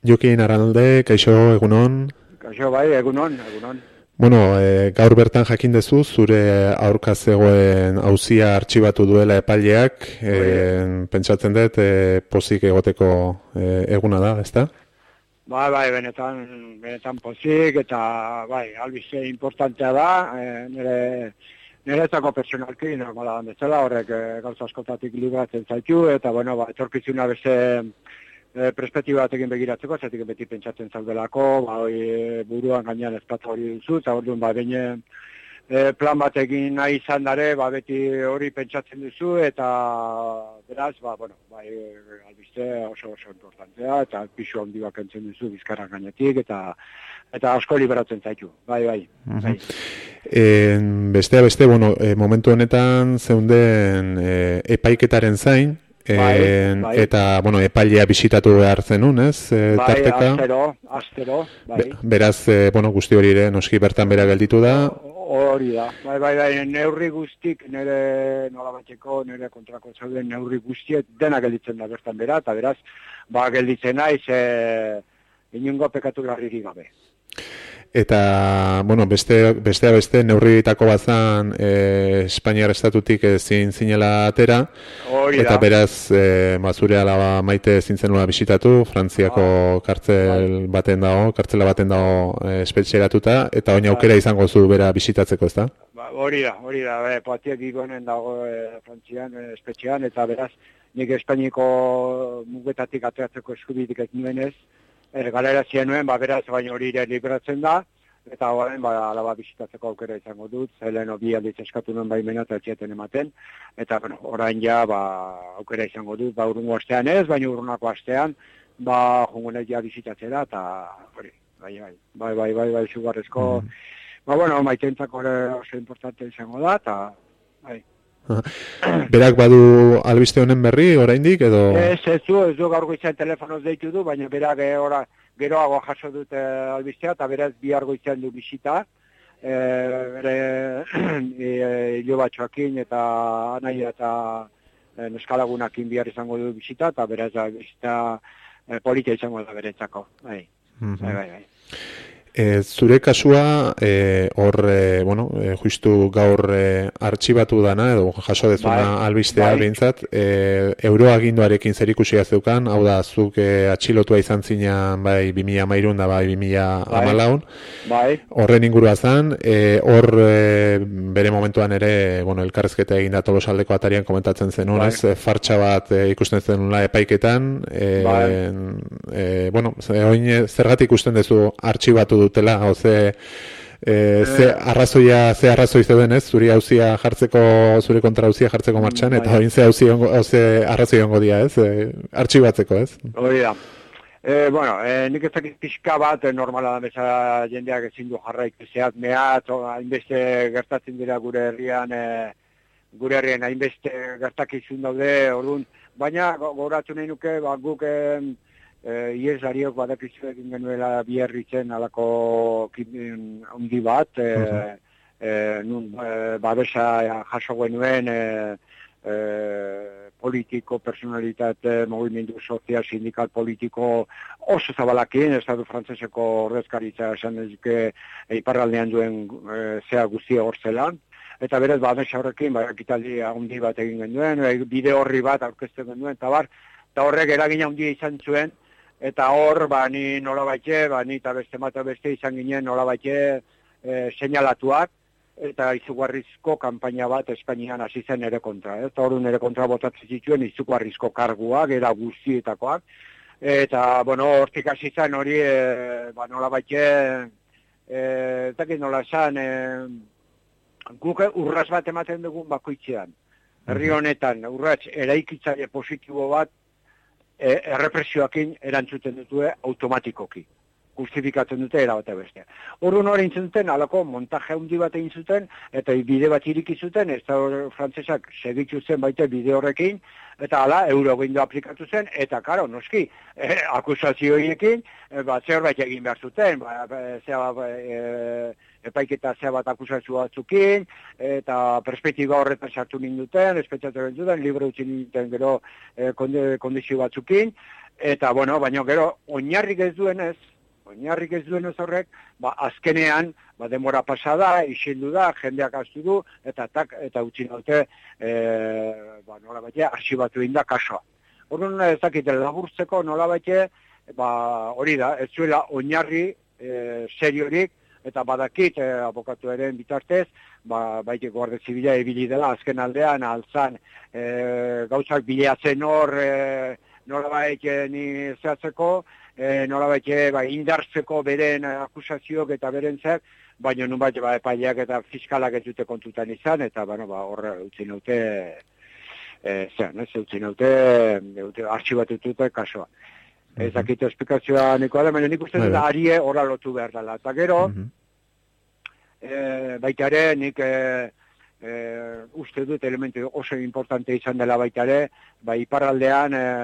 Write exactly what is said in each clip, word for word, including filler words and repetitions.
Jokin Arralde, kaixo, egunon. Kaixo, bai, egunon, egunon. Bueno, e, gaur bertan jakin dezu, zure aurka zegoen auzia artxibatu duela epaileak, e, pentsatzen dut, e, pozik egoteko e, eguna da, ezta? Bai, bai, benetan, benetan pozik, eta, bai, albiste importantea da, e, nire, nire ezako personalki, normala bezala, horrek e, gauza askotatik libratzen zaitu, eta, bueno, ba, etorkizuna beste e, perspektiba batekin begiratzeko, zetik beti pentsatzen zaudelako, ba, hori buruan gainean ezpatza hori duzu, eta orduan, ba, baina e, plan bat egin nahi izan dare, ba, beti hori pentsatzen duzu, eta beraz, ba, bueno, bai, albiste oso oso importantea, eta pisu handi bat kentzen duzu bizkarra gainetik, eta eta asko liberatzen zaitu, bai, bai. bai. E, bestea beste, bueno, e, momentu honetan zeunden e, epaiketaren zain, e, bai, bai. eta, bueno, epailea bisitatu behar zenun, ez? E, bai, tarteka. astero, astero, bai. Be, beraz, e, bueno, guzti hori ere noski bertan bera gelditu da. Hori da, bai, bai, bai, neurri guztik, nire nolabateko, nire kontrako zauden neurri guztiet dena gelditzen da bertan bera, eta beraz, ba, gelditzen naiz, e, inungo pekatu larririk gabe. Eta, bueno, beste, bestea beste neurrietako bazan e, Espainiar estatutik ezin zinela atera, Hori eta da. beraz, e, zure alaba maite ezin zenula bisitatu, Frantziako Ah, kartzel baten dago, kartzela baten dago e, espetxeratuta, eta oin Bai. aukera izango zu bera bisitatzeko, ezta? Ba, hori da, hori da, e, patiek igonen dago e, Frantzian, e, espetxean, eta beraz, nik Espainiko mugetatik ateratzeko eskubidik ez nuenez, e, galera zien nuen, ba, beraz, baina hori ere liberatzen da, eta horren, ba, alaba bisitatzeko aukera izango dut, zeleno bi aldiz eskatu nuen baimena eta etxeten ematen, eta, bueno, orain ja, ba, aukera izango dut, ba, urrungo astean ez, baina urrunako astean, ba, jungonek ja bisitatzera, eta, hori, bai, bai, bai, bai, bai, bai, sugarrezko, ba, bueno, maitentzako ere oso importante izango da, eta, bai. Berak badu albiste honen berri, oraindik, edo... Ez, ez du, ez du gaur goizean telefonoz deitu du, baina berak e, ora, geroago jaso dute albistea, eta beraz bihar goizean du bisita, e, bere e, hilo batxoakin eta nahi eta e, neskalagunakin bihar izango du bisita, eta beraz albistea e, politia izango da beretzako, bai, bai, bai, bai. E, zure kasua, e, hor, e, bueno, e, justu gaur e, artxibatu dana, edo jaso dezuna Bai, albistea bai. behintzat, e, euroaginduarekin zerikusia zeukan, hau da, zuk e, atxilotua izan zinean, bai, bi mila hamairun da, bai, bi mila hamalaun, Bai, horren ingurua zan, e, hor e, bere momentuan ere, bueno, elkarrezketa egin da Tolosaldeko atarian komentatzen zenun, Bai. ez, fartxa bat e, ikusten zenula epaiketan, e, Bai. e, bueno, ze, oin, zergatik ikusten duzu artxibatu dutela, hau ze, e, ze arrazoia, ze arrazoi zeuden ez, zuri auzia jartzeko, zure kontra auzia jartzeko martxan, eta oin ze auzia ongo, ze arrazoi ongo dia ez, e, artxibatzeko ez. Hori da. E, bueno, e, nik ez dakit pixka bat, e, normala da bezala jendeak ezin du jarraik zehat mehat, o, hainbeste gertatzen dira gure herrian, e, gure herrian hainbeste gertakizun daude, orduan, baina gogoratu nahi nuke, ba, guk e, e, ieslariok badakizu egin genuela biherritzen alako handi bat, e, e, nun, e, babesa jaso genuen, e, e, politiko, personalitate, movimendu sozial, sindikal politiko oso zabalakin, estatu frantzeseko ordezkaritza esan ezke iparraldean duen e, zea guztia hor zelan. Eta berez, babesa horrekin, ba, ekitaldi handi bat egin genuen, bide horri bat aurkezten genuen, eta bar, eta horrek eragina handia izan zuen, eta hor, ba, ni nola baitxe, ba, ni eta beste mata beste izan ginen nola baitxe e, seinalatuak, eta izugarrizko kanpaina bat Espainian hasi zen ere kontra. Eta hor ere kontra botatzen zituen izugarrizko karguak, era guztietakoak, eta, bueno, hortik hasi zen hori, e, ba, nola baitxe, e, eta nola esan, e, guk urraz bat ematen dugun bakoitzean. Herri honetan, urratz, eraikitzaile positibo bat, e, errepresioakin erantzuten dutue automatikoki. Justifikatzen dute era bate beste. Orduan hori intzen duten, alako montaje handi bat egin zuten, eta bide bat iriki zuten, ez da frantzesak segitu zen baita bide horrekin, eta hala, eurogindu aplikatu zen, eta karo, noski, eh, akusazioiekin, eh, bat zerbait egin behar zuten, ba, zea, eh, epaiketa zea bat akusazio batzukin, eta perspektiba horretan sartu ninduten, espetxatu ninduten, libre utzi ninduten gero eh, konde, kondizio batzukin, eta, bueno, baina gero, oinarrik ez duenez, oinarrik ez duenez horrek, ba, azkenean, ba, demora pasada, isildu da, jendeak astu du, eta tak, eta utzi naute, e, ba, nola baite, arxibatu inda kasoa. Horren ez dakite laburtzeko nola baite, ba, hori da, ez zuela oinarri e, seriorik, eta badakit e, abokatuaren bitartez, ba, baite Guardia Zibila ebili dela azken aldean, altzan e, gauzak bilatzen hor, e, nola baite ni zehatzeko, e, nola baite ba, indartzeko beren akusazioak eta beren zer, baina nun bat ba, epaileak eta fiskalak ez dute kontutan izan, eta bueno, ba, horre utzi naute, e, zer, ez utzi naute, arxibatutute kasoa. Ez dakit esplikazioa nikoa da, baina nik uste dut arie horra lotu behar dela. Eta gero, e, baita ere, nik e, e, uste dut elementu oso importante izan dela baita ere, ba, iparraldean e,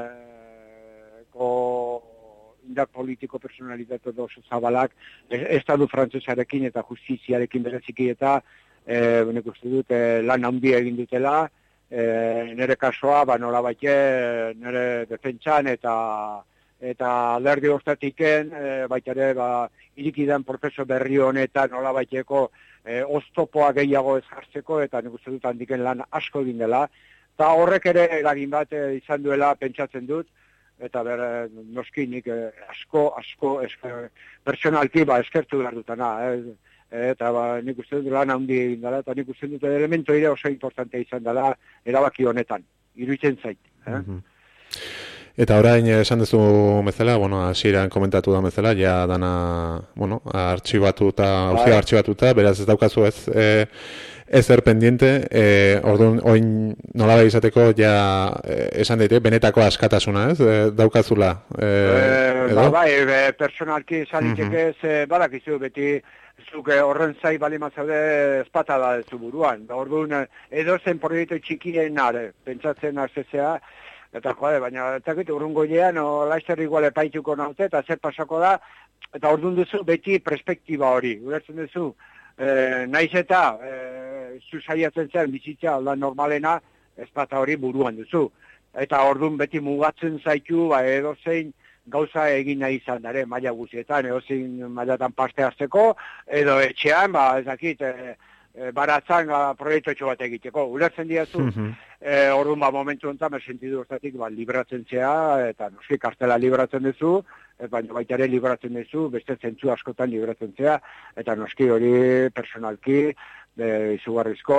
ko indar politiko personalitate oso zabalak, estadu frantzesarekin eta justiziarekin bereziki eta e, nik uste dut e, lan handia egin dutela, E, nire kasoa, ba, nola baite, nire defentsan eta eta alderdi hortatiken, e, baita ere, ba, irikidan prozeso berri honetan nola baiteko e, oztopoa gehiago ez jartzeko, eta nik uste dut handiken lan asko egin dela. Eta horrek ere eragin bat e, izan duela pentsatzen dut, eta ber, noski nik e, asko, asko, esker, personalki, ba, eskertu behar dutana, eh? Eta ba, nik uste dut lan handi egin dela, eta nik uste dut elementu ere oso importante izan dela erabaki honetan, iruditzen zait. Eh? Mm-hmm. Eta orain esan duzu bezala, bueno, hasieran komentatu da bezala, ja dana, bueno, artxibatuta, auzia artxibatuta, beraz ez daukazu ez, e, ezer pendiente, e, orduan, oin nolabait izateko, ja, e, esan daite, benetako askatasuna, ez, e, daukazula. E, e, ba, bai, e, personalki salitzeke ez, mm-hmm. badakizu, beti, zuk horren zai bali mazaude ezpata da zu buruan. Orduan, edo zen proiektu txikien nare, pentsatzen arzezea, eta joade, baina etakit urrungo jean, o laizter igual epaituko naute, eta zer pasako da, eta orduan duzu beti perspektiba hori, ulertzen duzu, e, naiz eta e, zu saiatzen zen bizitza alda normalena, ezpata hori buruan duzu. Eta orduan beti mugatzen zaitu, ba, edo zein, gauza egin nahi izan dare, maila guzietan, eozin mailatan parte hartzeko, edo etxean, ba, ez dakit, e, e, baratzan ga, proiektu bat egiteko. Ulertzen diazu, mm-hmm. e, orduan ba, momentu honetan, sentidu hortatik, ba, libratzen zea, eta noski kartela libratzen duzu, et, baina baita ere libratzen duzu, beste zentzu askotan libratzen zea, eta noski hori personalki, e, izugarrizko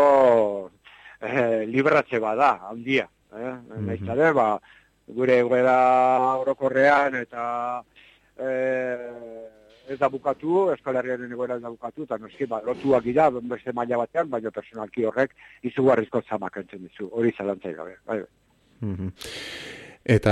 e, libratze bada, handia. Eh? Mm-hmm. Naiztare, ba, gure egoera orokorrean eta e, ez da bukatu, Euskal Herriaren egoera ez da bukatu, eta noski, ba, lotuak gira, beste maila batean, baina personalki horrek izugarrizko zamak entzen dizu, hori zalantzai gabe. Bai. Mm-hmm. Eta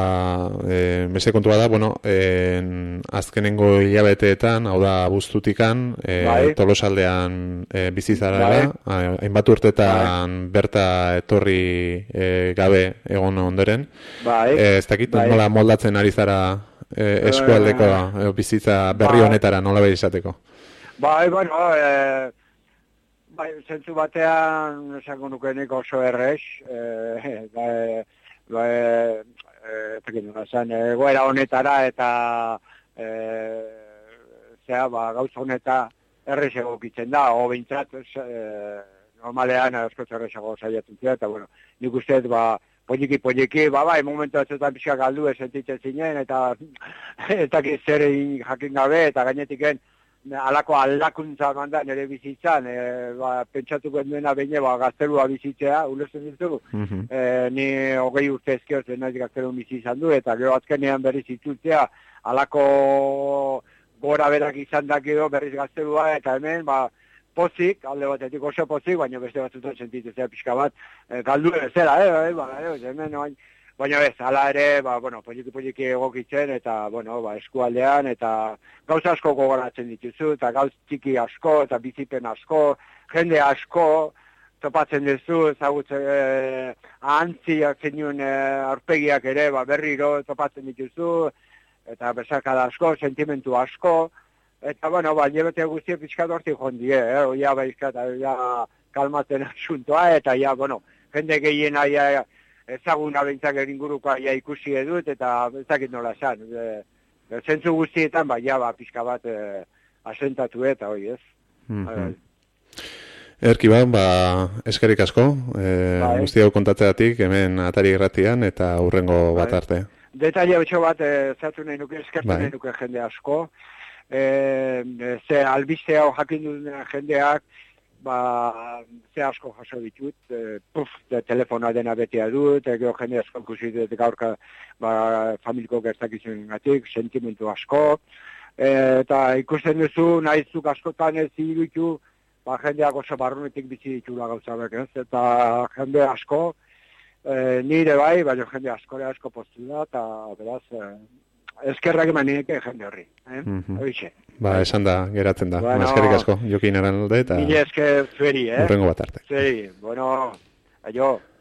e, beste kontua da, bueno, en, azkenengo hilabeteetan, hau da abuztutikan, e, bai. Tolosaldean e, bizizara, bai. hainbat urtetan bai. Berta etorri e, gabe egon ondoren. Bai. E, ez dakit, bai. Nola moldatzen ari zara e, eskualdeko e, bizitza berri bai. Honetara, nola behar izateko? Bai, bueno, e, bai, zentzu batean, esango nukenik oso errez, e, bai, Ba, e, e, zan, egoera honetara eta e, zera, ba, gauza honeta errez egokitzen da, o bintzat, e, normalean askoz errez ego zaiatzen zera, eta bueno, nik uste, ba, poliki, poliki, ba, bai, momentu batzutan pixka galdu esentitzen zinen, eta eta zer jakin gabe, eta gainetiken, alako aldakuntza manda nire bizitzan, e, ba, pentsatuko duena behin ba, gaztelua bizitzea, ulertzen ditu, mm-hmm. e, ni hogei urte ezkioz naiz gaztelu bizi izan du, eta gero azkenean berriz itzultzea, alako gora berak izan dakido berriz gaztelua, eta hemen, ba, pozik, alde batetik oso pozik, baina beste batzutan sentitzea pixka bat, e, galdu ezera, eh, ba, eh, hemen, baina, Baina ez, ala ere, ba, bueno, poliki-poliki egokitzen, eta, bueno, ba, eskualdean, eta gauza asko gogoratzen dituzu, eta gauz txiki asko, eta bizipen asko, jende asko, topatzen duzu, ezagutzen, eh, ahantzi hartzen nuen eh, aurpegiak ere, ba, berriro topatzen dituzu, eta besarkada asko, sentimentu asko, eta, bueno, ba, nire guztia pixkat hortik jondie, eh, oia baizkat, ja, kalmaten asuntoa, eta, ja, bueno, jende gehiena, ja, ezaguna behintzak ingurukoa ja ikusi edut, eta ezakit nola esan. E, zentzu guztietan, bai, ja, ba, pixka bat e, asentatu eta hoi, ez? Mm-hmm. Erki ba, ba, eskerik asko, e, bai. Guzti hau kontatzeatik, hemen Atari Irratian, eta hurrengo bat bai. arte. Detaile betxo bat, e, zatu nahi nuke, eskertu bai. nahi nuke jende asko. E, ze albiste hau jakin duen jendeak, ba, ze asko jaso ditut, e, puf, de telefonoa dena betea dut, ego jende asko ikusi dut gaurka ba, familiko gertakizun gatik, sentimentu asko, e, eta ikusten duzu, nahizuk askotan ez iruditu, ba, jendeak oso barrunetik bizi ditula gauzabek, ez? Eta jende asko, e, nire bai, baina jende askore asko postu da, eta beraz, e, eskerrak eman nireke jende horri, eh? Mm-hmm. Hoixe. Ba, esan da, geratzen da. Bueno, eskerrik asko, Jokin Aranalde, eta... Mila esker zueri, eh? Hurrengo bat arte. Zueri, bueno, aio.